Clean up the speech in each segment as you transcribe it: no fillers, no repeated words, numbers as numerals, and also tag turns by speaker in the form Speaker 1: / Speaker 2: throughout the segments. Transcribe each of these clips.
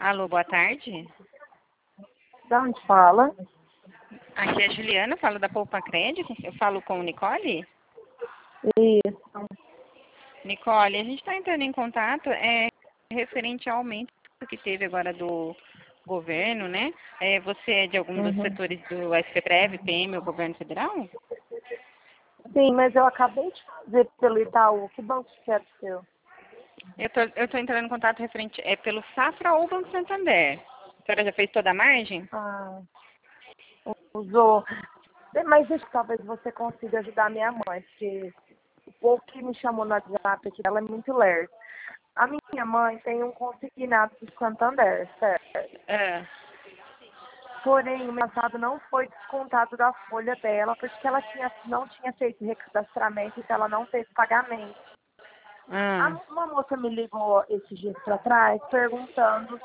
Speaker 1: Alô, boa tarde.
Speaker 2: Da onde fala?
Speaker 1: Aqui é a Juliana, falo da Poupa Crédito. Eu falo com Nicole.
Speaker 2: Isso.
Speaker 1: Nicole, a gente está entrando em contato referente ao aumento que teve agora do governo, né? Você é de algum dos setores do SPPrev, PM, o governo federal?
Speaker 2: Sim, mas eu acabei de fazer pelo Itaú. Que banco que é o seu?
Speaker 1: Eu tô entrando em contato referente pelo Safra ou Banco Santander. A senhora já fez toda a margem?
Speaker 2: Ah, usou. Mas deixa, talvez você consiga ajudar minha mãe, porque o povo que me chamou no WhatsApp aqui, ela é muito lerda. A minha mãe tem um consignado do Santander, certo?
Speaker 1: É.
Speaker 2: Porém, o mês passado não foi descontado da folha dela, porque ela não tinha feito recadastramento, então ela não fez pagamento. Uma moça me ligou esses dias para trás perguntando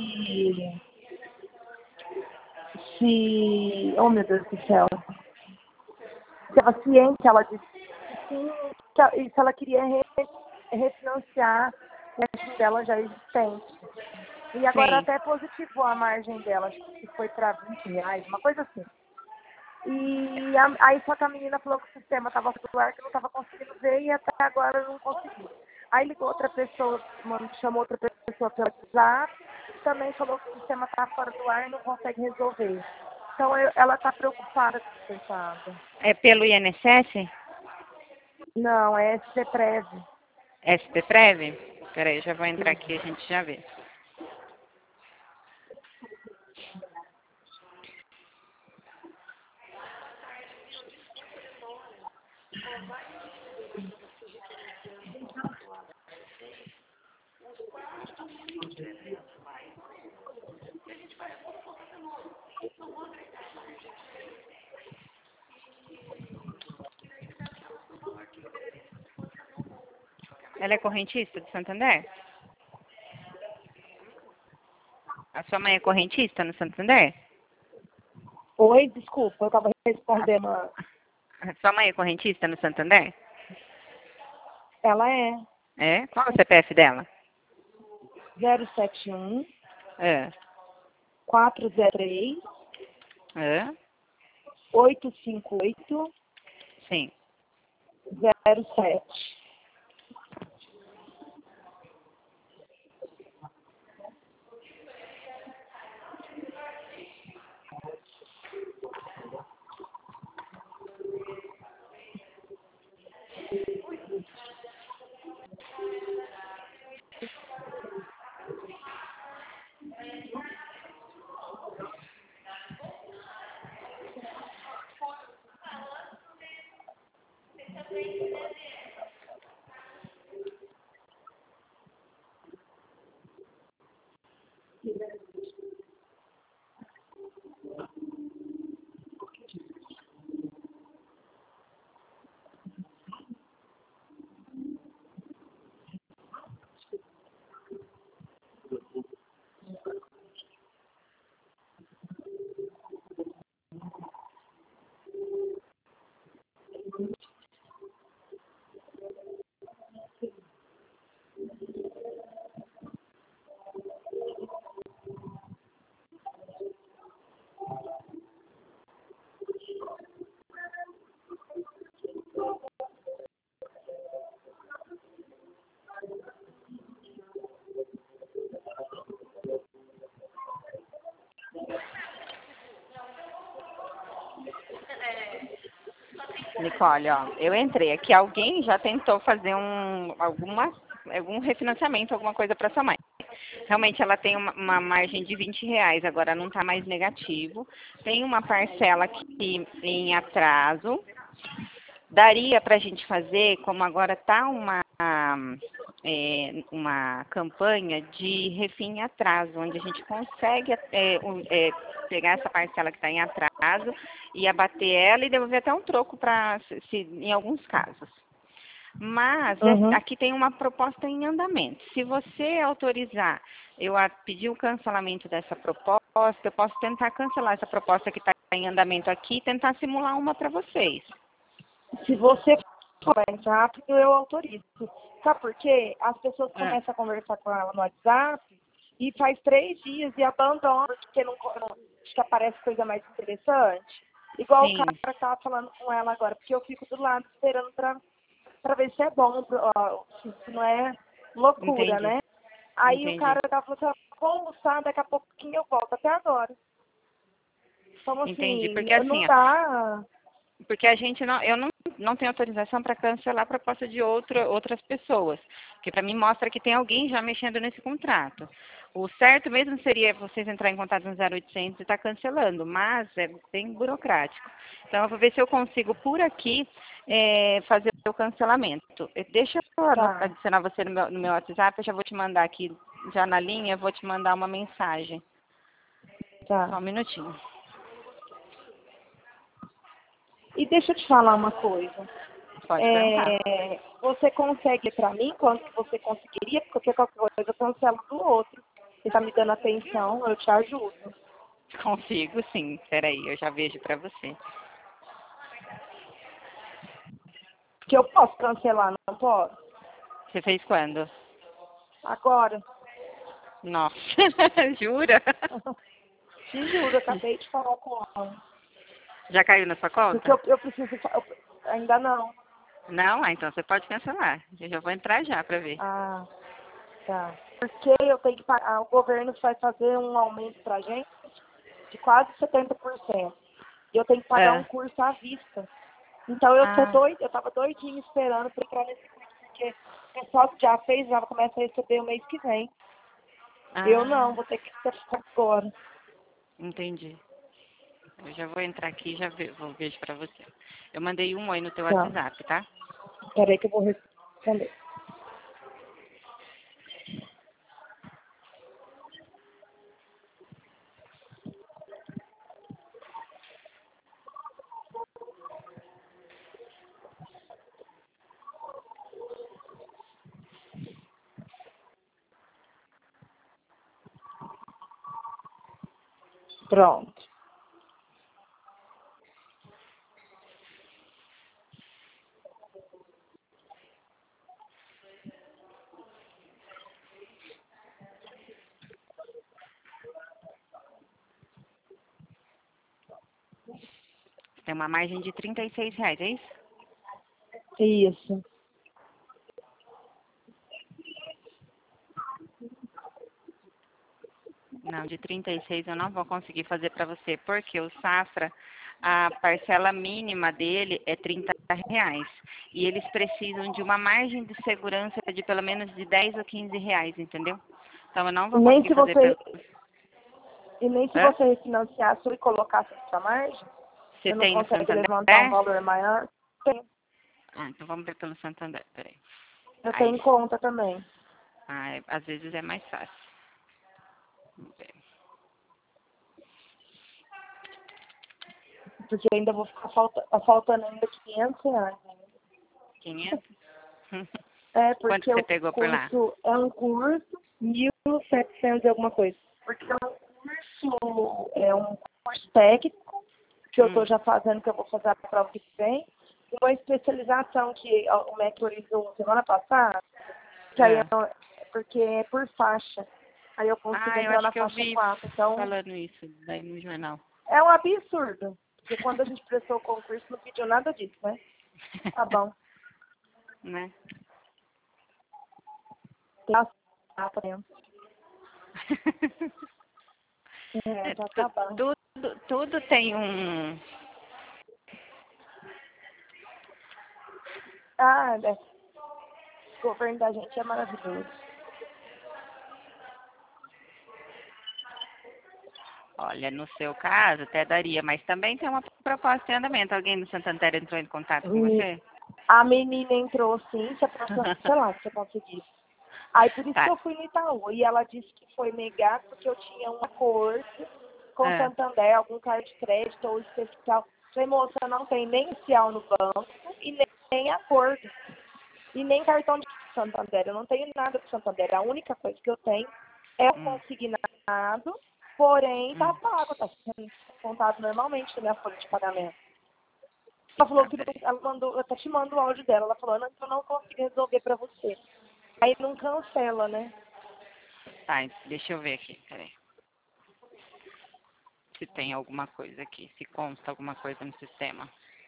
Speaker 2: oh meu Deus do céu, se ela ciente, ela disse que sim, e se ela queria refinanciar o crédito dela já existente. E agora
Speaker 1: Sim.
Speaker 2: até positivou a margem dela, acho que foi para R$ 20, uma coisa assim. E aí só que a menina falou que o sistema estava fora do ar, que não estava conseguindo ver e até agora não conseguiu. Aí ligou outra pessoa, chamou outra pessoa pelo WhatsApp, também falou que o sistema está fora do ar e não consegue resolver. Então ela está preocupada, coitada.
Speaker 1: É pelo INSS?
Speaker 2: Não, é SPPrev.
Speaker 1: SPPrev? Peraí, já vou entrar aqui e a gente já vê. Ela é correntista do Santander? A sua mãe é correntista no Santander?
Speaker 2: Oi, desculpa, eu estava respondendo.
Speaker 1: A sua mãe é correntista no Santander?
Speaker 2: Ela é
Speaker 1: É? Qual é o CPF dela?
Speaker 2: 071
Speaker 1: É.
Speaker 2: 403
Speaker 1: É?
Speaker 2: 858
Speaker 1: Sim.
Speaker 2: 07.
Speaker 1: Nicole, ó, eu entrei aqui. Alguém já tentou fazer algum refinanciamento, alguma coisa para sua mãe. Realmente ela tem uma margem de R$ 20, agora não está mais negativo. Tem uma parcela aqui em atraso. Daria para a gente fazer, como agora está uma campanha de refim em atraso, onde a gente consegue pegar essa parcela que está em atraso e abater ela e devolver até um troco em alguns casos. Mas aqui tem uma proposta em andamento. Se você autorizar eu pedir o cancelamento dessa proposta, eu posso tentar cancelar essa proposta que está em andamento aqui e tentar simular uma para vocês.
Speaker 2: Se você for mais rápido, eu autorizo. Sabe por quê? As pessoas começam a conversar com ela no WhatsApp e faz 3 dias e abandona, porque não acho que aparece coisa mais interessante. Igual
Speaker 1: Sim,
Speaker 2: o cara tava falando com ela agora, porque eu fico do lado esperando pra ver se é bom, ó, se não é loucura,
Speaker 1: entendi,
Speaker 2: né? Aí o
Speaker 1: entendi,
Speaker 2: cara tava falando assim, vou almoçar, daqui a pouquinho eu volto, até agora. Então,
Speaker 1: entendi.
Speaker 2: assim,
Speaker 1: Porque assim,
Speaker 2: não
Speaker 1: ó,
Speaker 2: dá.
Speaker 1: porque a gente não, eu não tenho autorização para cancelar a proposta de outras pessoas, que para mim mostra que tem alguém já mexendo nesse contrato. O certo mesmo seria vocês entrar em contato no 0800 e estar cancelando, mas é bem burocrático. Então eu vou ver se eu consigo por aqui fazer o cancelamento. Deixa eu
Speaker 2: Tá,
Speaker 1: adicionar você no meu WhatsApp, eu já vou te mandar aqui, já na linha, eu vou te mandar uma mensagem. Só
Speaker 2: tá.
Speaker 1: um minutinho.
Speaker 2: E deixa eu te falar uma coisa.
Speaker 1: Pode perguntar.
Speaker 2: Você consegue para mim quanto que você conseguiria? Porque qualquer coisa eu cancelo do outro. Você está me dando atenção, eu te ajudo.
Speaker 1: Consigo, sim. Peraí, eu já vejo para você.
Speaker 2: Porque eu posso cancelar, não posso?
Speaker 1: Você fez quando?
Speaker 2: Agora.
Speaker 1: Nossa, jura?
Speaker 2: Te juro, eu acabei de falar com ela.
Speaker 1: Já caiu na sua
Speaker 2: Porque
Speaker 1: conta?
Speaker 2: eu preciso. Ainda não.
Speaker 1: Não? Ah, então você pode cancelar. Eu já vou entrar já para ver.
Speaker 2: Ah, tá. Porque eu tenho que pagar. O governo vai fazer um aumento pra gente de quase 70%. E eu tenho que pagar um
Speaker 1: Ah,
Speaker 2: curso à vista. Então
Speaker 1: ah,
Speaker 2: eu tava doidinha esperando para entrar nesse curso, porque o pessoal que já fez já começa a receber o mês que vem. Eu não,
Speaker 1: ah,
Speaker 2: vou ter que ficar agora.
Speaker 1: entendi. Eu já vou entrar aqui e já vou vejo para você. Eu mandei um oi no teu
Speaker 2: Tá.
Speaker 1: WhatsApp, tá?
Speaker 2: Peraí que eu vou responder. Pronto.
Speaker 1: Tem uma margem de R$ 36, é isso?
Speaker 2: Isso.
Speaker 1: Não, de 36 eu não vou conseguir fazer para você, porque o Safra, a parcela mínima dele é R$ 30. E eles precisam de uma margem de segurança de pelo menos de 10 ou R$ 15, entendeu? Então eu não
Speaker 2: E
Speaker 1: vou
Speaker 2: nem
Speaker 1: conseguir
Speaker 2: se
Speaker 1: fazer pelo.
Speaker 2: você, e nem se
Speaker 1: Hã?
Speaker 2: você refinanciasse e colocasse essa margem,
Speaker 1: Você
Speaker 2: você não
Speaker 1: tem no
Speaker 2: consegue levantar um
Speaker 1: Santander?
Speaker 2: valor maior? Tem.
Speaker 1: Ah, então vamos ver pelo Santander, peraí.
Speaker 2: Eu
Speaker 1: Aí,
Speaker 2: tenho conta também.
Speaker 1: às vezes é mais fácil. Vamos ver.
Speaker 2: Porque ainda vou ficar faltando ainda R$ 500.
Speaker 1: 500?
Speaker 2: É,
Speaker 1: Quanto
Speaker 2: porque
Speaker 1: que você
Speaker 2: o
Speaker 1: pegou por lá?
Speaker 2: curso é um curso, 1.700 e alguma coisa. Porque é um curso técnico, que eu estou
Speaker 1: Hum.
Speaker 2: já fazendo, que eu vou fazer a prova que vem. E uma especialização que o MEC autorizou semana passada, que aí
Speaker 1: Ah.
Speaker 2: porque é por faixa. Aí eu consigo
Speaker 1: Ah, eu
Speaker 2: entrar
Speaker 1: acho
Speaker 2: na
Speaker 1: que eu
Speaker 2: faixa
Speaker 1: vi
Speaker 2: 4. Então,
Speaker 1: falando isso daí no jornal.
Speaker 2: é um absurdo. Porque quando a gente prestou o concurso, não pediu nada disso, né? Tá bom.
Speaker 1: Né?
Speaker 2: Tá dentro. É, tá acabando.
Speaker 1: Tudo tem um.
Speaker 2: Ah, o governo da gente é maravilhoso.
Speaker 1: Olha, no seu caso até daria, mas também tem uma proposta em andamento. Alguém do Santander entrou em contato com
Speaker 2: E
Speaker 1: você?
Speaker 2: a menina entrou sim, se a sei lá, se eu conseguisse. Aí por isso que
Speaker 1: Tá.
Speaker 2: eu fui no Itaú. E ela disse que foi negado porque eu tinha um acordo com o
Speaker 1: Ah,
Speaker 2: Santander, algum cartão de crédito ou especial. Falei, moça, não tem nem inicial no banco e nem acordo. E nem cartão de Santander. Eu não tenho nada do Santander. A única coisa que eu tenho é o
Speaker 1: hum,
Speaker 2: consignado, porém tá
Speaker 1: hum.
Speaker 2: pago, tá sendo contado normalmente na minha folha de pagamento. Ela falou
Speaker 1: Tá,
Speaker 2: que
Speaker 1: peraí.
Speaker 2: ela mandou, eu até te mando o áudio dela. Ela falou, não, eu não consigo resolver pra você. Aí não cancela, né?
Speaker 1: Tá, deixa eu ver aqui, peraí. Se tem alguma coisa aqui, se consta alguma coisa no sistema.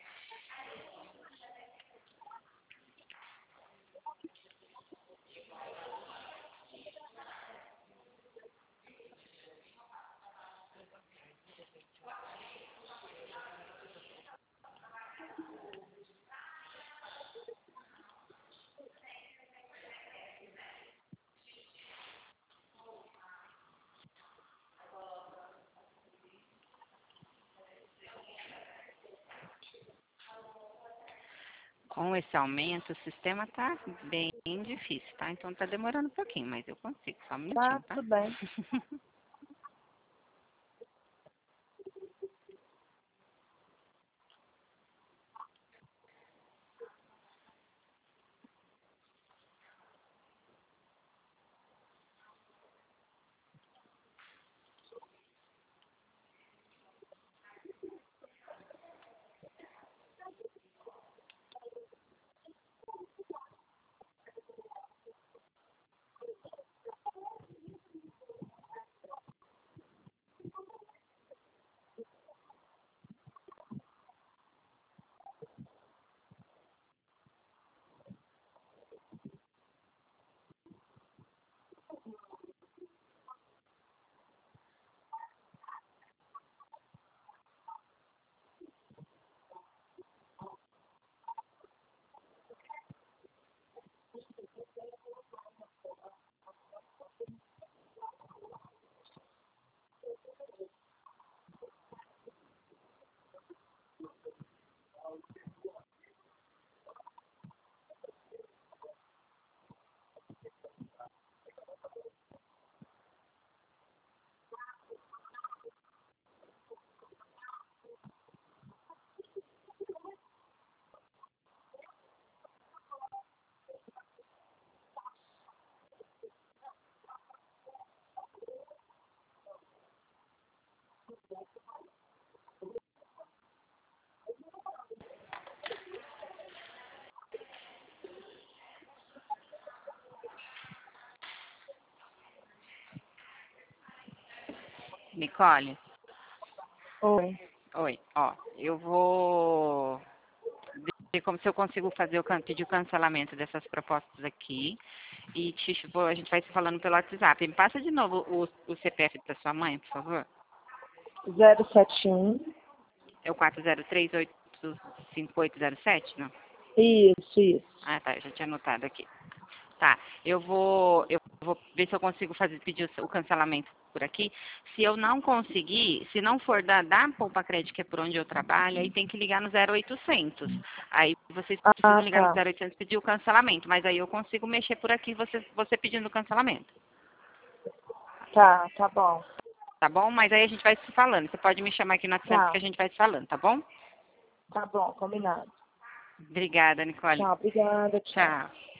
Speaker 1: Com esse aumento, o sistema tá bem difícil, tá? Então tá demorando um pouquinho, mas eu consigo. Só um
Speaker 2: Tá,
Speaker 1: minutinho, tá?
Speaker 2: tudo bem.
Speaker 1: Nicole?
Speaker 2: Oi.
Speaker 1: Oi, ó, eu vou ver como se eu consigo fazer pedir o cancelamento dessas propostas aqui e a gente vai se falando pelo WhatsApp. Me passa de novo o CPF da sua mãe, por favor.
Speaker 2: 071.
Speaker 1: É o 403-85807, não?
Speaker 2: Isso, isso.
Speaker 1: Ah, tá, eu já tinha anotado aqui. Tá, eu vou ver se eu consigo pedir o cancelamento por aqui. Se eu não conseguir, se não for da Poupa Crédito, que é por onde eu trabalho, aí tem que ligar no 0800. Aí vocês precisam
Speaker 2: Ah,
Speaker 1: ligar no
Speaker 2: tá.
Speaker 1: 0800 e pedir o cancelamento, mas aí eu consigo mexer por aqui, você pedindo o cancelamento.
Speaker 2: Tá, tá bom.
Speaker 1: Tá bom? Mas aí a gente vai se falando. Você pode me chamar aqui no WhatsApp que
Speaker 2: Tá,
Speaker 1: a gente vai se falando, tá bom?
Speaker 2: tá bom, combinado.
Speaker 1: Obrigada, Nicole.
Speaker 2: Tchau, obrigada, tchau.
Speaker 1: Tchau.